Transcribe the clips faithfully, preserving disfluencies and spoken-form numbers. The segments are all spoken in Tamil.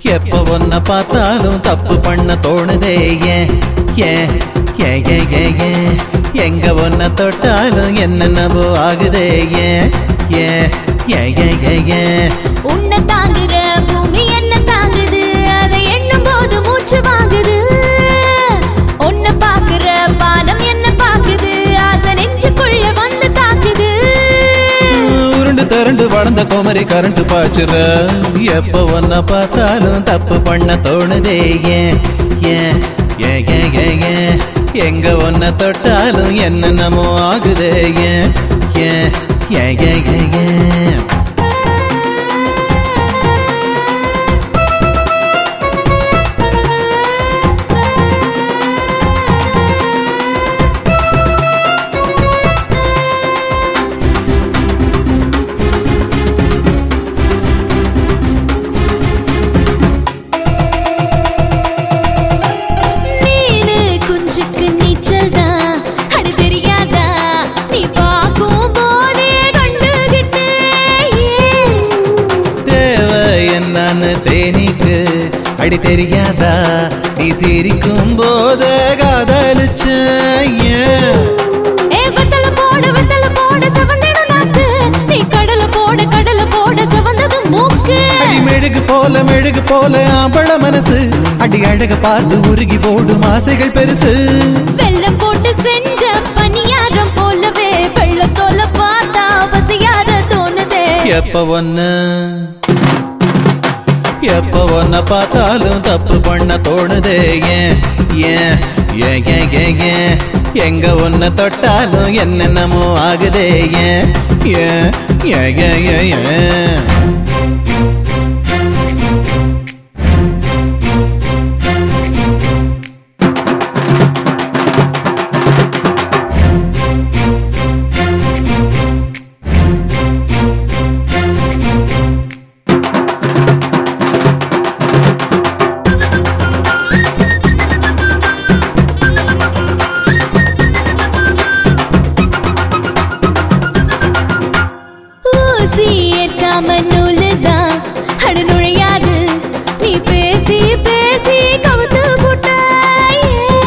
எப்ப ஒன்ன பார்த்தாலும் தப்பு பண்ண தோணுதே ஏன் ஏன் ஏன் ஏன் ஏன் ஏன் எங்க ஒன்ன தொட்டாலும் என்னென்னவோ ஆகுதே ஏன் ஏன் ஏன் ஏன் ஏன் ஏன் உன்னை தாங்குற பூமி என்ன தாங்குது அதை எண்ணும் போது மூச்சு வாங்குது உன்னை பாக்குற பானம் என்ன பாக்குது ஆசை நெஞ்சுக்குள்ள வந்து தாக்குது உருண்டு திரண்டு வளர்ந்த குமரி கரண்ட் பாய்ச்சுற எப்ப ஒன்ன பார்த்தாலும் தப்பு பண்ண தோணுதே ஏன் ஏன் ஏன் ஏன் ஏன் ஏன் எங்க ஒன்ன தொட்டாலும் என்னென்னமோ ஆகுதே ஏன் ஏன் ஏன் ஏன் ஏன் ஏன் தேனிக்கு அடி தெரியாதா நீ சிரிக்கும் போத காதலிச்ச போட வெத்தல போட செவந்திட நாக்கு நீ கடல போட கடல போட செவந்தது மூக்கு அடி மெழுகு போல மெழுகு போல ஆம்பள மனசு அடி அழக பார்த்து உருகி போடும் ஆசைகள் பெருசு வெள்ளம் போட்டு செஞ்ச பனியாரம் போலவே வெள்ளத்தோல பார்த்தா பசியார தோணுதே எப்ப ஒன்னு எப்ப ஒன்ன பார்த்தாலும் தப்பு பண்ண தோணுதே ஏன் ஏன் ஏன் ஏன் ஏன் ஏன் எங்க ஒன்ன தொட்டாலும் என்னென்னமோ ஆகுதே ஏன் ஏன் ஏன் ஏன் ஏன் ஏன் நூலுதான் அட நுழையாது நீ பேசி பேசி கவுத்து போட்டாய்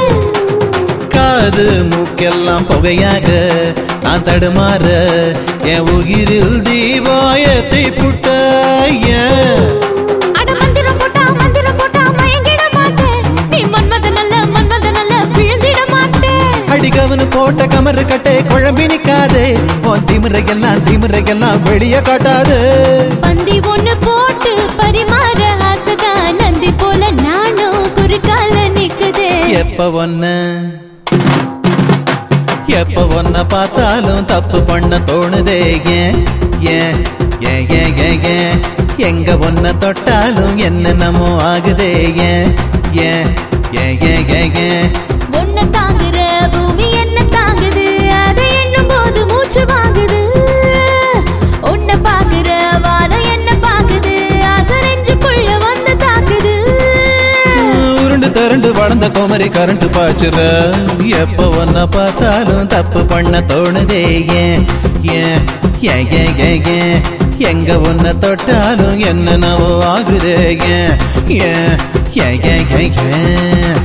காது மூக்கெல்லாம் புகையாக நான் தடுமாற என் உயிரில் தீவாயத்தை புட்டாய் அட மந்திரம் போட்டா மந்திரம் போட்டா மயங்கிட மாட்டேன் நீ மன்மத நல்ல மன்மத நல்ல விழுந்திட மாட்டேன் அடிகவனு போட்ட கமரு கட்டை குழம்பி நிக்காதே உன் திமுறையெல்லாம் திமுறையெல்லாம் வெளிய காட்டாது பந்தி ஒண்ணு போட்டு பரிமாற ஆசைதான் நந்தி போல நானும் குறுக்கால நிக்குதே எப்ப ஒன்ன எப்ப ஒன்ன பார்த்தாலும் தப்பு பண்ண தோணுதே ஏன் ஏன் ஏன் ஏன் ஏன் ஏன் எங்க ஒன்ன தொட்டாலும் என்னென்னமோ ஆகுதே ஏன் ஏன் ஏன் ஏன் ஏன் ஏன் உன்னை தாங்குற பூமி என்ன தாங்குது அதை எண்ணும் போது மூச்சு வாங்குது உன்னை பாக்குற வானம் என்ன பாக்குது ஆசை நெஞ்சுக்குள்ள வந்து தாக்குது உருண்டு திரண்டு வளர்ந்த குமரி கரண்ட் பாய்ச்சுற எப்ப ஒன்ன பார்த்தாலும் தப்பு பண்ண தோணுதே ஏன் ஏன் ஏன் ஏன் ஏன் ஏன் எங்க ஒன்ன தொட்டாலும் என்னென்னவோ ஆகுதே ஏன் ஏன் ஏன் ஏன் ஏன்